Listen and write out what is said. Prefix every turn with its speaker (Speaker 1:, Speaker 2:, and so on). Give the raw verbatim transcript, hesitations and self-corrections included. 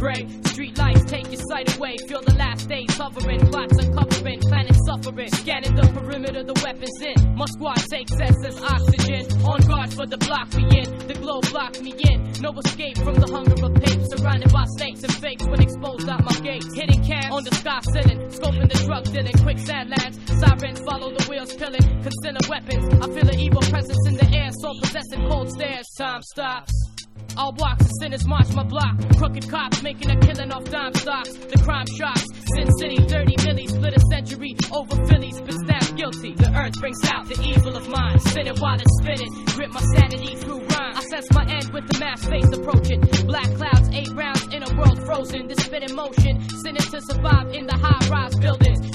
Speaker 1: prey. Street lights take your sight away. Feel the last days hovering, plots uncovering, planet suffering. Scanning the perimeter, the weapons in. My squad takes S as oxygen. On guard for the block we in. The glow blocked me in. No escape from the hunger of pain. Surrounded by snakes and fakes when exposed out my gates. Hitting cams on the sky sitting. Scoping the drug dealing. Quicksand lands. Sirens follow the wheels killing. Consider weapons. I feel an evil presence in the air. Soul possessing cold stares. Time stops. All blocks of sinners march my block. Crooked cops making a killing off dime stocks. The crime shocks. Sin City, thirty milli, split a century over Phillies, but stabbed guilty. The earth brings out the evil of mine. Spin it while it's spinning. Grip my sanity through rhyme. I sense my end with the mass face approaching. Black clouds, eight rounds in a world frozen. The spinning motion, sinning to survive in the high-rise buildings.